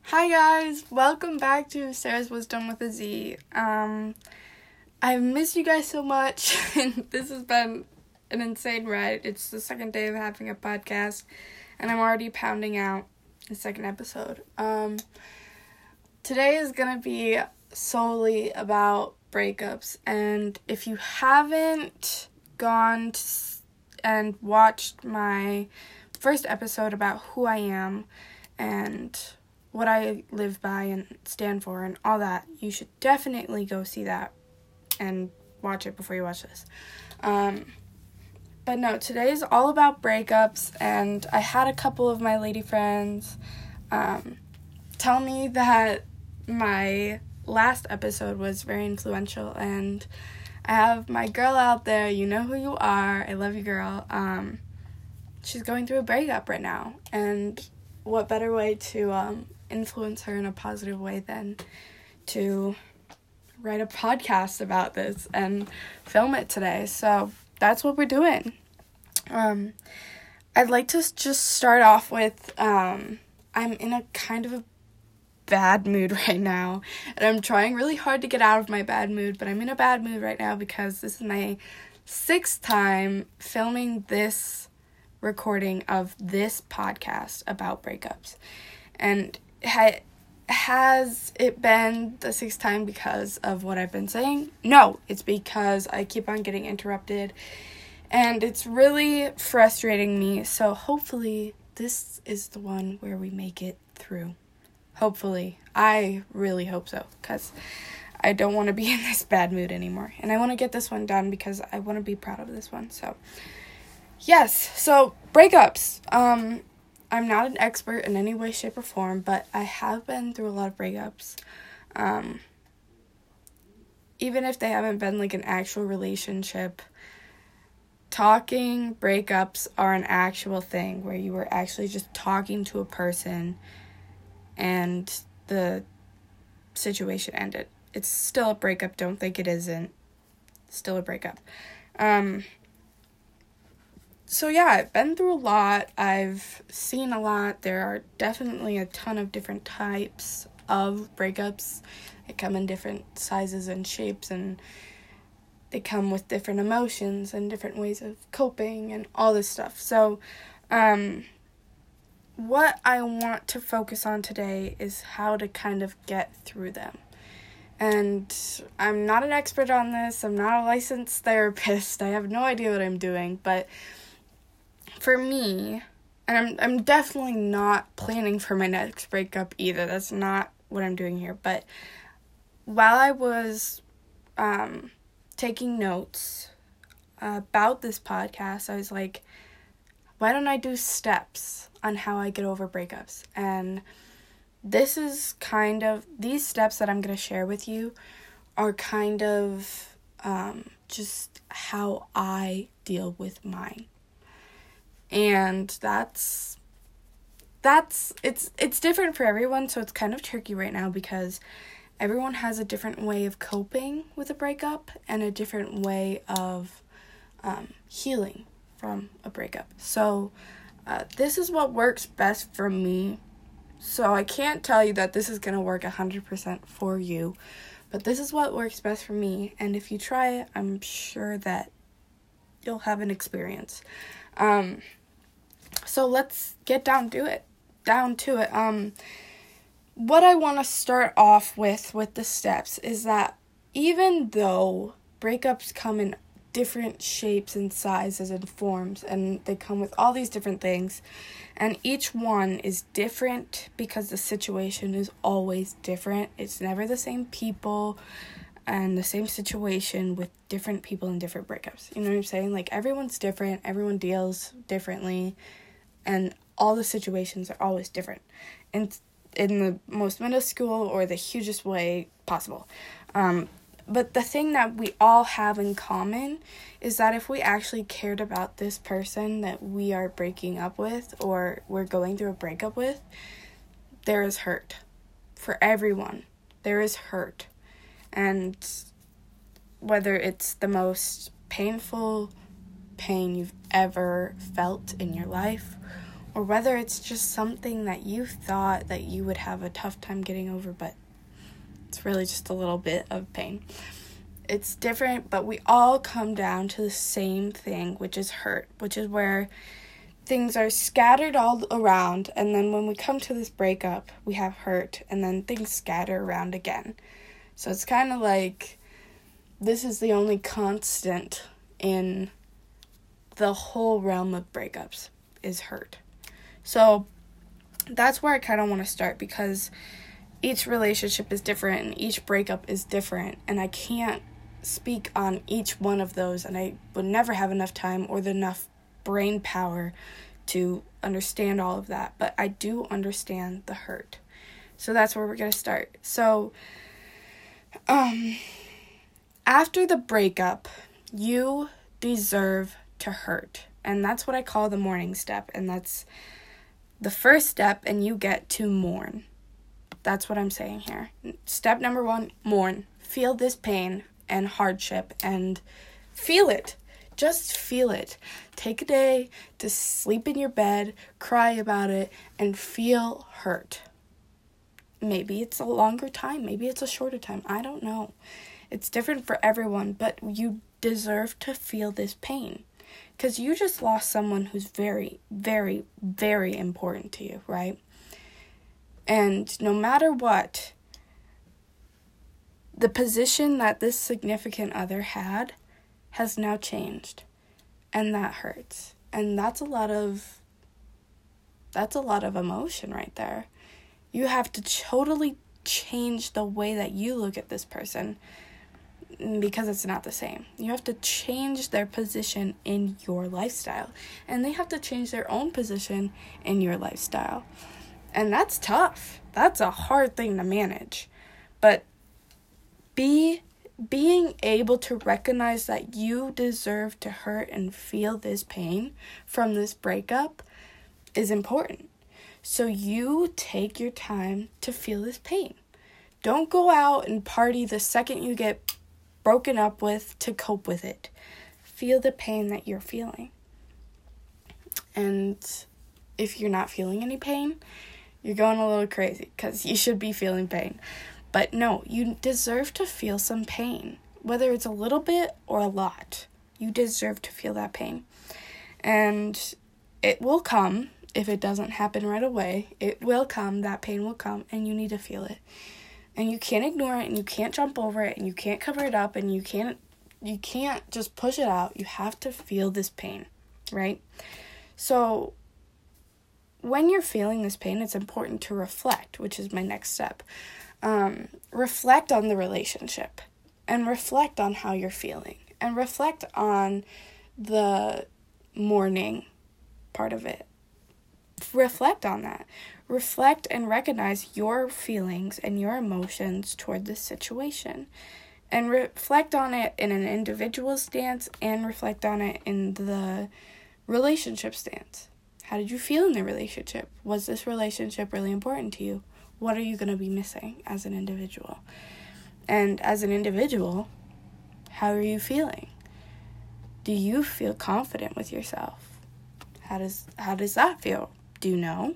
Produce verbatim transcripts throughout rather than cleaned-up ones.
Hi guys, welcome back to Sarah's Wisdom with a Z. Um, I've missed you guys so much, and this has been an insane ride. It's the second day of having a podcast, and I'm already pounding out the second episode. Um, today is gonna be solely about breakups, and if you haven't gone to s- and watched my first episode about who I am and what I live by and stand for and all that, you should definitely go see that and watch it before you watch this. Um, but no, today is all about breakups, and I had a couple of my lady friends um, tell me that my last episode was very influential, and I have my girl out there, you know who you are, I love you girl, um, she's going through a breakup right now, and what better way to um, influence her in a positive way than to write a podcast about this and film it today. So that's what we're doing. Um, I'd like to just start off with, um, I'm in a kind of a bad mood right now, and I'm trying really hard to get out of my bad mood, but I'm in a bad mood right now because this is my sixth time filming this recording of this podcast about breakups. And ha- has it been the sixth time because of what I've been saying? No, it's because I keep on getting interrupted, and it's really frustrating me. So hopefully this is the one where we make it through. Hopefully. I really hope so, because I don't want to be in this bad mood anymore. And I want to get this one done because I want to be proud of this one. So yes, so breakups. Um, I'm not an expert in any way, shape, or form, but I have been through a lot of breakups. Um, even if they haven't been like an actual relationship, talking breakups are an actual thing where you were actually just talking to a person and the situation ended. It's still a breakup. Don't think it isn't. Still a breakup. Um... So yeah, I've been through a lot, I've seen a lot, there are definitely a ton of different types of breakups. They come in different sizes and shapes, and they come with different emotions and different ways of coping and all this stuff. So, um, what I want to focus on today is how to kind of get through them. And I'm not an expert on this, I'm not a licensed therapist, I have no idea what I'm doing, but for me, and I'm I'm definitely not planning for my next breakup either. That's not what I'm doing here. But while I was um, taking notes about this podcast, I was like, why don't I do steps on how I get over breakups? And this is kind of, these steps that I'm going to share with you are kind of um, just how I deal with mine. And that's, that's, it's, it's different for everyone, so it's kind of tricky right now because everyone has a different way of coping with a breakup and a different way of um, healing from a breakup. So, uh, this is what works best for me. So I can't tell you that this is going to work one hundred percent for you, but this is what works best for me, and if you try it, I'm sure that you'll have an experience. Um... So let's get down to it. Down to it. Um, what I want to start off with with the steps is that even though breakups come in different shapes and sizes and forms, and they come with all these different things, and each one is different because the situation is always different. It's never the same people and the same situation with different people and different breakups. You know what I'm saying? Like, everyone's different, everyone deals differently, and all the situations are always different, and in the most minuscule or the hugest way possible. Um, but the thing that we all have in common is that if we actually cared about this person that we are breaking up with or we're going through a breakup with, there is hurt. For everyone, there is hurt. And whether it's the most painful pain you've ever felt in your life, or whether it's just something that you thought that you would have a tough time getting over, but it's really just a little bit of pain. It's different, but we all come down to the same thing, which is hurt, which is where things are scattered all around, and then when we come to this breakup, we have hurt, and then things scatter around again. So it's kind of like this is the only constant in the whole realm of breakups is hurt. So that's where I kind of want to start, because each relationship is different and each breakup is different, and I can't speak on each one of those, and I would never have enough time or the enough brain power to understand all of that, but I do understand the hurt. So that's where we're going to start. So um after the breakup, you deserve to hurt, and that's what I call the mourning step, and that's the first step, and you get to mourn. That's what I'm saying here. Step number one, mourn. Feel this pain and hardship and feel it. Just feel it. Take a day to sleep in your bed, cry about it, and feel hurt. Maybe it's a longer time. Maybe it's a shorter time. I don't know. It's different for everyone, but you deserve to feel this pain, because you just lost someone who's very, very, very important to you, right? And no matter what, the position that this significant other had has now changed, and that hurts. And that's a lot of, that's a lot of emotion right there. You have to totally change the way that you look at this person, because it's not the same. You have to change their position in your lifestyle, and they have to change their own position in your lifestyle. And that's tough. That's a hard thing to manage. But be being able to recognize that you deserve to hurt and feel this pain from this breakup is important. So you take your time to feel this pain. Don't go out and party the second you get broken up with to cope with it. Feel the pain that you're feeling. And if you're not feeling any pain, you're going a little crazy, because you should be feeling pain. But no, you deserve to feel some pain, whether it's a little bit or a lot. You deserve to feel that pain. And it will come. If it doesn't happen right away, it will come. That pain will come, and you need to feel it. And you can't ignore it, and you can't jump over it, and you can't cover it up, and you can't you can't just push it out. You have to feel this pain, right? So when you're feeling this pain, it's important to reflect, which is my next step. Um, reflect on the relationship, and reflect on how you're feeling, and reflect on the mourning part of it. Reflect on that. Reflect and recognize your feelings and your emotions toward this situation, and reflect on it in an individual stance, and reflect on it in the relationship stance. How did you feel in the relationship? Was this relationship really important to you? What are you going to be missing as an individual? And as an individual, how are you feeling? Do you feel confident with yourself? How does how does that feel? Do you know?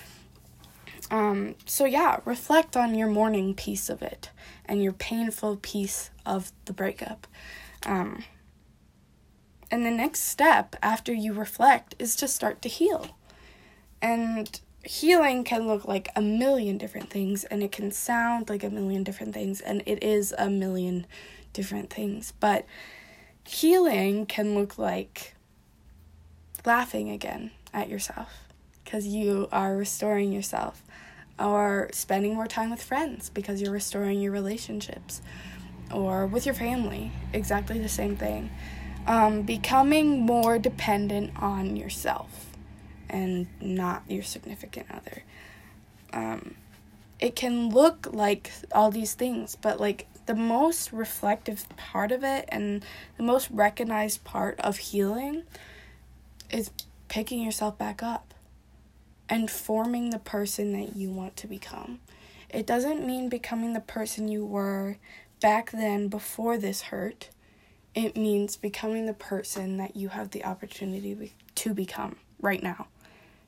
Um, so yeah, reflect on your mourning piece of it and your painful piece of the breakup. Um, and the next step after you reflect is to start to heal. And healing can look like a million different things, and it can sound like a million different things, and it is a million different things. But healing can look like laughing again at yourself because you are restoring yourself, or spending more time with friends because you're restoring your relationships, or with your family, exactly the same thing. Um, becoming more dependent on yourself and not your significant other. Um, it can look like all these things, but like the most reflective part of it and the most recognized part of healing is picking yourself back up and forming the person that you want to become. It doesn't mean becoming the person you were back then before this hurt. It means becoming the person that you have the opportunity to become right now.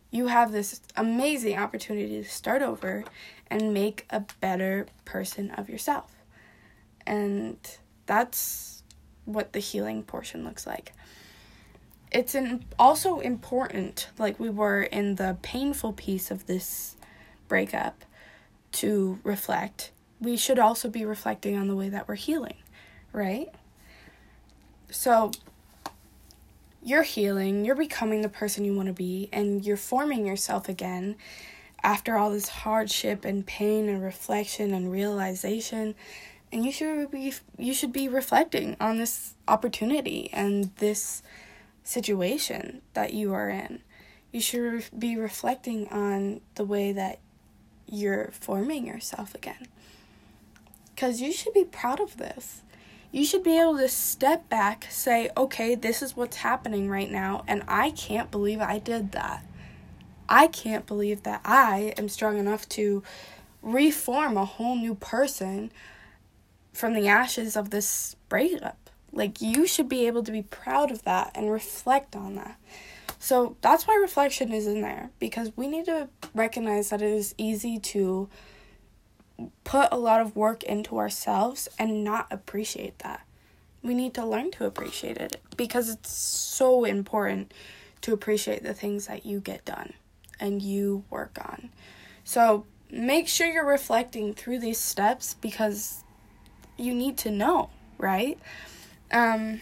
you have this amazing opportunity to start over and make a better person of yourself. And that's what the healing portion looks like. It's an, also important, like we were in the painful piece of this breakup, to reflect. We should also be reflecting on the way that we're healing, right? So you're healing, you're becoming the person you want to be, and you're forming yourself again after all this hardship and pain and reflection and realization. And you should be you should be reflecting on this opportunity and this situation that you are in. You should be reflecting on the way that you're forming yourself again. Because you should be proud of this. You should be able to step back, say, okay, this is what's happening right now, and I can't believe I did that. I can't believe that I am strong enough to reform a whole new person from the ashes of this breakup. Like, you should be able to be proud of that and reflect on that. So that's why reflection is in there, because we need to recognize that it is easy to put a lot of work into ourselves and not appreciate that. We need to learn to appreciate it, because it's so important to appreciate the things that you get done and you work on. So make sure you're reflecting through these steps, because you need to know, right? Um,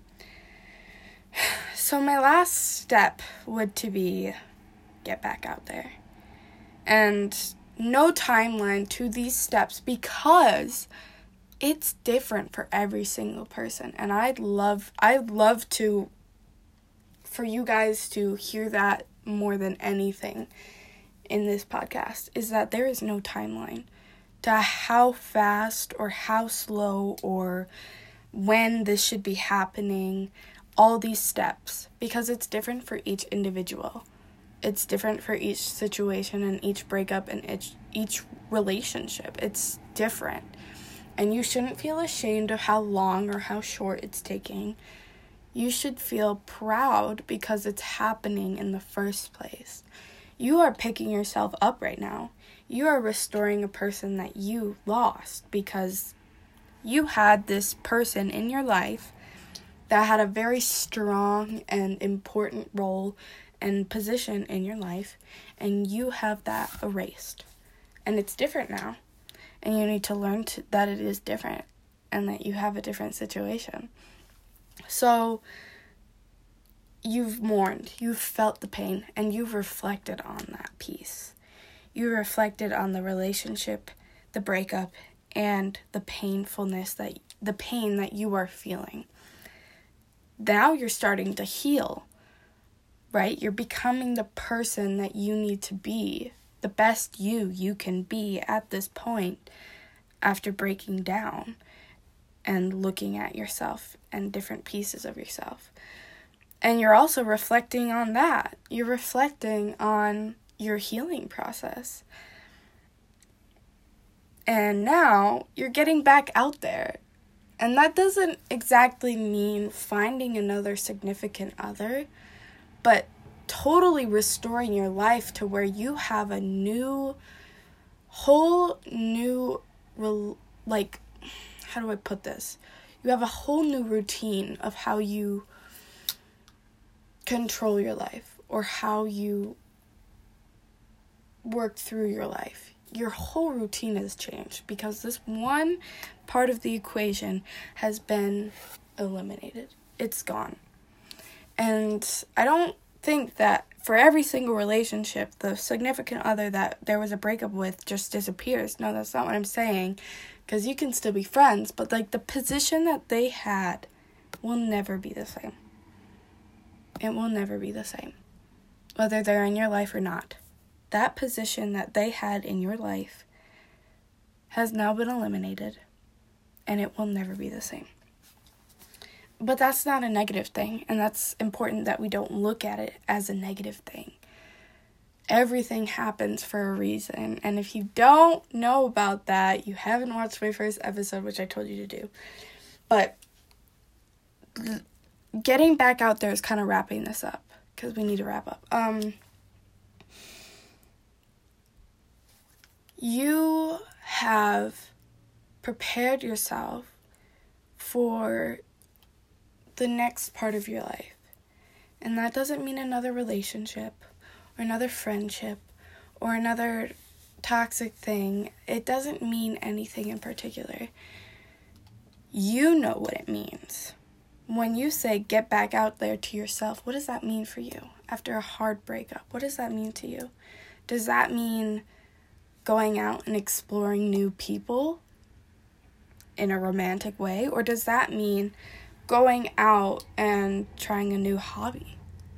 so my last step would to be get back out there. And no timeline to these steps, because it's different for every single person. And I'd love, I'd love to, for you guys to hear that more than anything in this podcast, is that there is no timeline to how fast or how slow or when this should be happening, all these steps, because it's different for each individual. It's different for each situation and each breakup and each, each relationship. It's different. And you shouldn't feel ashamed of how long or how short it's taking. You should feel proud because it's happening in the first place. You are picking yourself up right now. You are restoring a person that you lost, because you had this person in your life that had a very strong and important role and position in your life, and you have that erased. And it's different now. And you need to learn to, that it is different and that you have a different situation. So you've mourned, you've felt the pain, and you've reflected on that piece. You reflected on the relationship, the breakup, and the painfulness, that the pain that you are feeling. Now you're starting to heal, right? You're becoming the person that you need to be, the best you you can be at this point after breaking down and looking at yourself and different pieces of yourself. And you're also reflecting on that. You're reflecting on your healing process. And now you're getting back out there. And that doesn't exactly mean finding another significant other, but totally restoring your life to where you have a new, whole new, like, how do I put this? You have a whole new routine of how you control your life or how you work through your life. Your whole routine has changed because this one part of the equation has been eliminated. It's gone. And I don't think that for every single relationship, the significant other that there was a breakup with just disappears. No, that's not what I'm saying, because you can still be friends, but like the position that they had will never be the same. It will never be the same, whether they're in your life or not. That position that they had in your life has now been eliminated, and it will never be the same. But that's not a negative thing, and that's important that we don't look at it as a negative thing. Everything happens for a reason, and if you don't know about that, you haven't watched my first episode, which I told you to do. But getting back out there is kind of wrapping this up, because we need to wrap up. Um... you have prepared yourself for the next part of your life. And that doesn't mean another relationship or another friendship or another toxic thing. It doesn't mean anything in particular. You know what it means. When you say get back out there to yourself, what does that mean for you after a hard breakup? What does that mean to you? Does that mean going out and exploring new people in a romantic way? Or does that mean going out and trying a new hobby?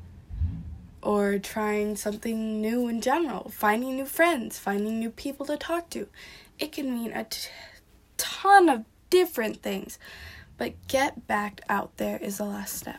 Or trying something new in general? Finding new friends? Finding new people to talk to? It can mean a t- ton of different things. But get back out there is the last step.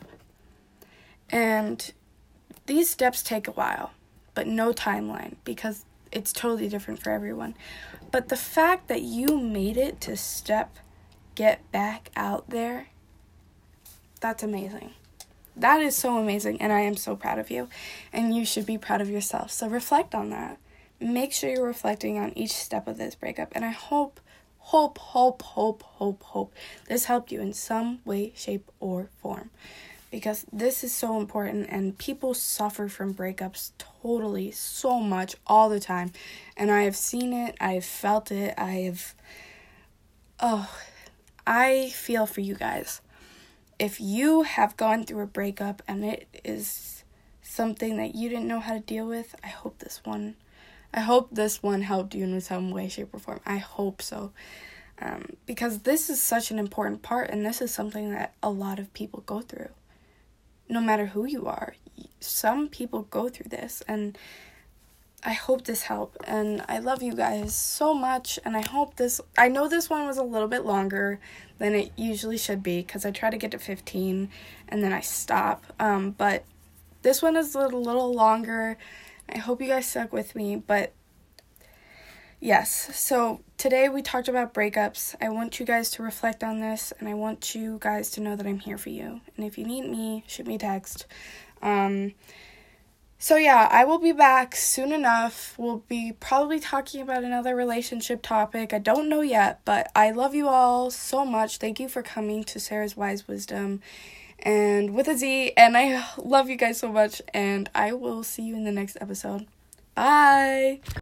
And these steps take a while, but no timeline, because it's totally different for everyone. But the fact that you made it to step get back out there, that's amazing. That is so amazing, and I am so proud of you. And you should be proud of yourself. So reflect on that. Make sure you're reflecting on each step of this breakup. And I hope Hope, hope, hope, hope, hope this helped you in some way, shape, or form. Because this is so important, and people suffer from breakups totally, so much, all the time. And I have seen it, I have felt it, I have... Oh, I feel for you guys. If you have gone through a breakup and it is something that you didn't know how to deal with, I hope this one... I hope this one helped you in some way, shape, or form. I hope so. Um, because this is such an important part, and this is something that a lot of people go through. No matter who you are. Some people go through this, and I hope this helped. And I love you guys so much, and I hope this... I know this one was a little bit longer than it usually should be, because I try to get to fifteen, and then I stop. Um, but this one is a little, little longer. I hope you guys stuck with me, but yes, so today we talked about breakups. I want you guys to reflect on this, and I want you guys to know that I'm here for you. And if you need me, shoot me a text. Um, so yeah, I will be back soon enough. We'll be probably talking about another relationship topic. I don't know yet, but I love you all so much. Thank you for coming to Sarah's Wise Wisdom. And with a Z, and I love you guys so much, and I will see you in the next episode. Bye!